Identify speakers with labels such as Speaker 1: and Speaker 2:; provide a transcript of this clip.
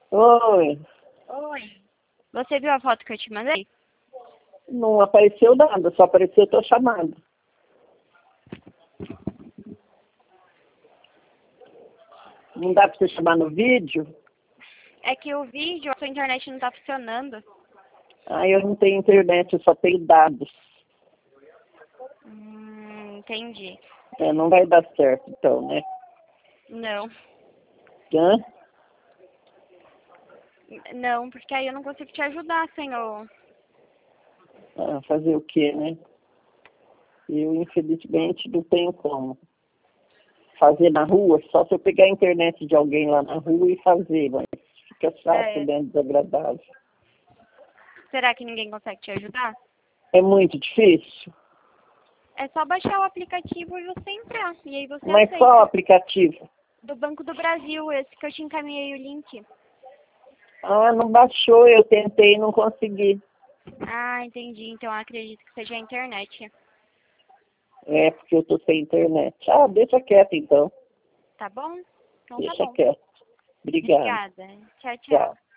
Speaker 1: Oi,
Speaker 2: Oi. Você viu a foto que eu te mandei?
Speaker 1: não apareceu nada, só apareceu tua chamada. Não dá pra você chamar no vídeo?
Speaker 2: É que o vídeo, a sua internet não tá funcionando.
Speaker 1: Ah, eu não tenho internet, eu só tenho dados.
Speaker 2: Entendi.
Speaker 1: É, não vai dar certo então, né?
Speaker 2: Não.
Speaker 1: Hã?
Speaker 2: Não, porque aí eu não consigo te ajudar, senhor.
Speaker 1: Ah, fazer o quê, né? Eu, infelizmente, não tenho como fazer na rua, só se eu pegar a internet de alguém lá na rua e fazer, mas fica chato,
Speaker 2: É.
Speaker 1: né? Desagradável.
Speaker 2: Será que ninguém consegue te ajudar?
Speaker 1: É muito difícil.
Speaker 2: É só baixar o aplicativo e você entrar. E aí você
Speaker 1: Mas qual
Speaker 2: aceita.
Speaker 1: aplicativo?
Speaker 2: Do Banco do Brasil, esse que eu te encaminhei o link.
Speaker 1: Ah, não baixou, eu tentei e não consegui.
Speaker 2: Ah, entendi. Então eu acredito que seja a internet.
Speaker 1: É, porque eu tô sem internet. Ah, deixa quieto então.
Speaker 2: Tá bom? Então tá
Speaker 1: Deixa
Speaker 2: bom.
Speaker 1: quieto. Obrigado.
Speaker 2: Obrigada. Tchau, tchau.
Speaker 1: Tchau.